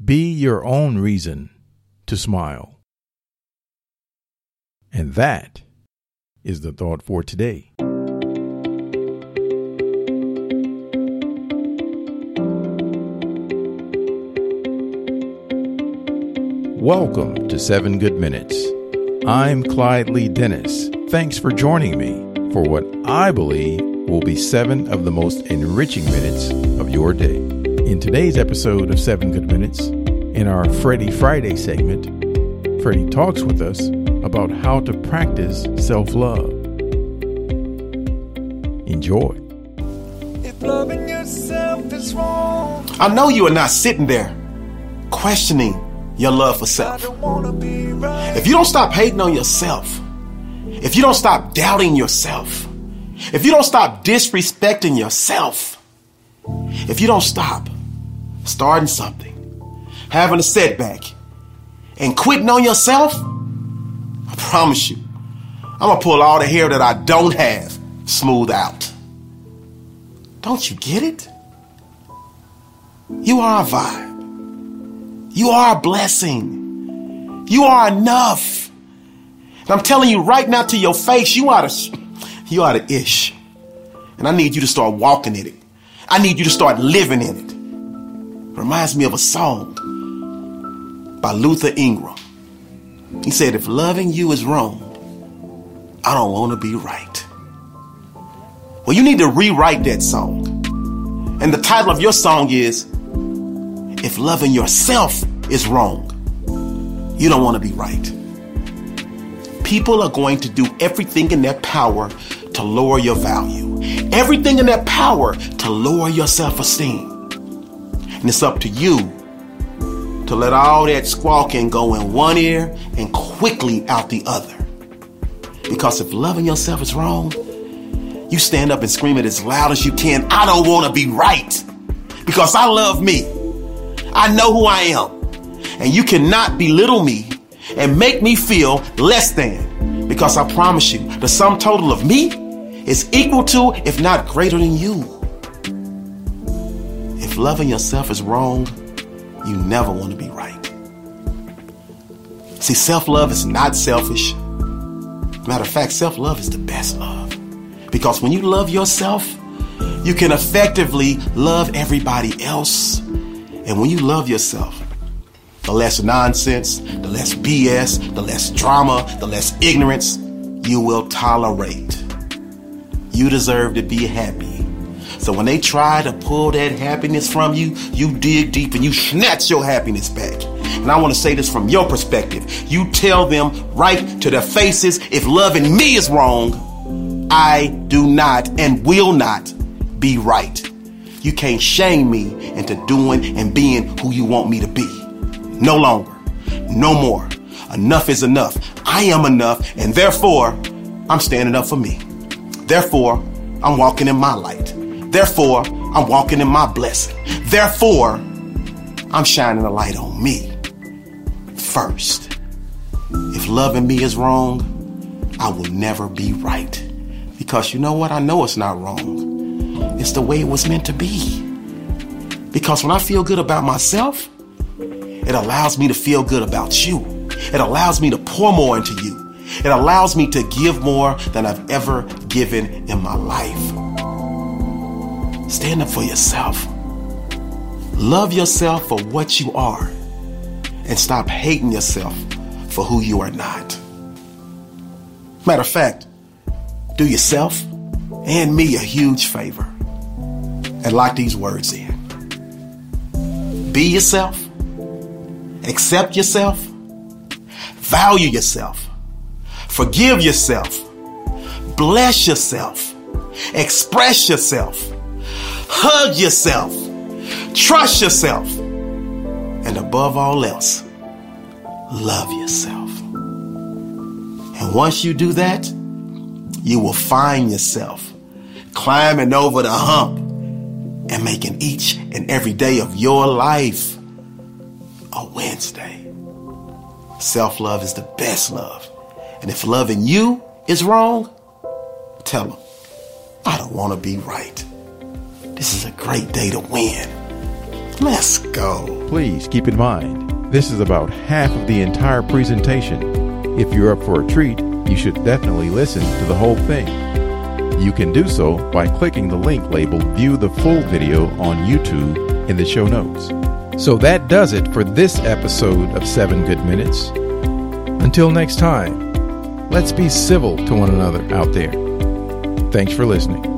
Be your own reason to smile. And that is the thought for today. Welcome to 7 Good Minutes. I'm Clyde Lee Dennis. Thanks for joining me for what I believe will be 7 of the most enriching minutes of your day. In today's episode of 7 Good Minutes, in our Freddie Friday segment, Freddie talks with us about how to practice self-love. Enjoy. If loving yourself is wrong, I know you are not sitting there questioning your love for self. I don't wanna be right. If you don't stop hating on yourself, if you don't stop doubting yourself, if you don't stop disrespecting yourself, if you don't stop starting something, having a setback, and quitting on yourself, I promise you, I'm gonna pull all the hair that I don't have smooth out. Don't you get it? You are a vibe. You are a blessing. You are enough. And I'm telling you right now to your face, you are the ish. And I need you to start walking in it. I need you to start living in it. Reminds me of a song by Luther Ingram. He said, if loving you is wrong, I don't want to be right. Well, you need to rewrite that song. And the title of your song is, if loving yourself is wrong, you don't want to be right. People are going to do everything in their power to lower your value. Everything in their power to lower your self-esteem. And it's up to you to let all that squawking go in one ear and quickly out the other. Because if loving yourself is wrong, you stand up and scream it as loud as you can. I don't want to be right. Because I love me. I know who I am. And you cannot belittle me and make me feel less than. Because I promise you, the sum total of me is equal to, if not greater than you. If loving yourself is wrong, you never want to be right. See, self-love is not selfish. Matter of fact, self-love is the best love. Because when you love yourself, you can effectively love everybody else. And when you love yourself, the less nonsense, the less BS, the less drama, the less ignorance you will tolerate. You deserve to be happy. So when they try to pull that happiness from you, you dig deep and you snatch your happiness back. And I want to say this from your perspective. You tell them right to their faces, if loving me is wrong, I do not and will not be right. You can't shame me into doing and being who you want me to be. No longer. No more. Enough is enough. I am enough, and therefore, I'm standing up for me. Therefore, I'm walking in my light. Therefore, I'm walking in my blessing. Therefore, I'm shining a light on me first. If loving me is wrong, I will never be right. Because you know what? I know it's not wrong. It's the way it was meant to be. Because when I feel good about myself, it allows me to feel good about you. It allows me to pour more into you. It allows me to give more than I've ever given in my life. Stand up for yourself. Love yourself for what you are. And stop hating yourself for who you are not. Matter of fact, do yourself and me a huge favor and lock these words in. Be yourself. Accept yourself. Value yourself. Forgive yourself. Bless yourself. Express yourself. Hug yourself. Trust yourself. And above all else, love yourself. And once you do that, you will find yourself climbing over the hump and making each and every day of your life a Wednesday. Self-love is the best love. And if loving you is wrong, tell them, I don't want to be right. This is a great day to win. Let's go. Please keep in mind, this is about half of the entire presentation. If you're up for a treat, you should definitely listen to the whole thing. You can do so by clicking the link labeled View the Full Video on YouTube in the show notes. So that does it for this episode of 7 Good Minutes. Until next time, let's be civil to one another out there. Thanks for listening.